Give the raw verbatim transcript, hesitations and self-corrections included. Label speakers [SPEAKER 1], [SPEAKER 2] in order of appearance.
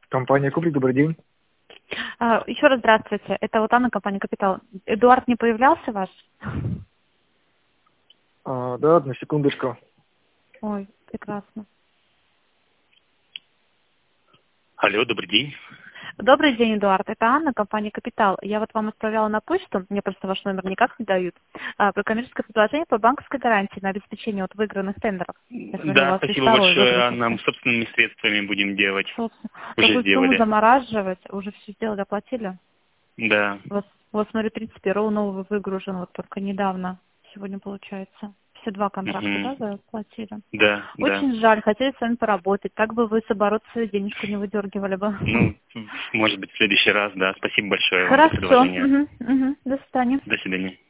[SPEAKER 1] Компания Кубрик, добрый день.
[SPEAKER 2] А, еще раз здравствуйте. Это вот Анна, компания Капитал. Эдуард не появлялся ваш?
[SPEAKER 1] А, да, одну секундочку.
[SPEAKER 2] Ой, прекрасно.
[SPEAKER 3] Алло, добрый день.
[SPEAKER 2] Добрый день, Эдуард. Это Анна, компания Капитал. Я вот вам отправляла на почту, мне просто ваш номер никак не дают, а, про коммерческое предложение по банковской гарантии на обеспечение от выигранных тендеров. Я смотрю, у
[SPEAKER 3] Да,
[SPEAKER 2] вас есть
[SPEAKER 3] спасибо
[SPEAKER 2] второй
[SPEAKER 3] большое. А
[SPEAKER 2] выигрышный.
[SPEAKER 3] нам собственными средствами будем делать.
[SPEAKER 2] Собственно.
[SPEAKER 3] Уже
[SPEAKER 2] Какую сумму
[SPEAKER 3] сделали.
[SPEAKER 2] замораживать? Уже все сделали, оплатили?
[SPEAKER 3] Да.
[SPEAKER 2] У вас, у вас, смотрю, тридцать первого нового выгружен, вот только недавно, сегодня получается. Все два контракта,
[SPEAKER 3] Мгм.
[SPEAKER 2] да, вы оплатили?
[SPEAKER 3] Да, да.
[SPEAKER 2] Очень жаль, хотели с вами поработать, так бы вы с оборота свою денежку не выдергивали бы.
[SPEAKER 3] Ну, может быть, в следующий раз, да. Спасибо большое вам за
[SPEAKER 2] Хорошо,
[SPEAKER 3] предложение.
[SPEAKER 2] угу, угу. До свидания.
[SPEAKER 3] До свидания.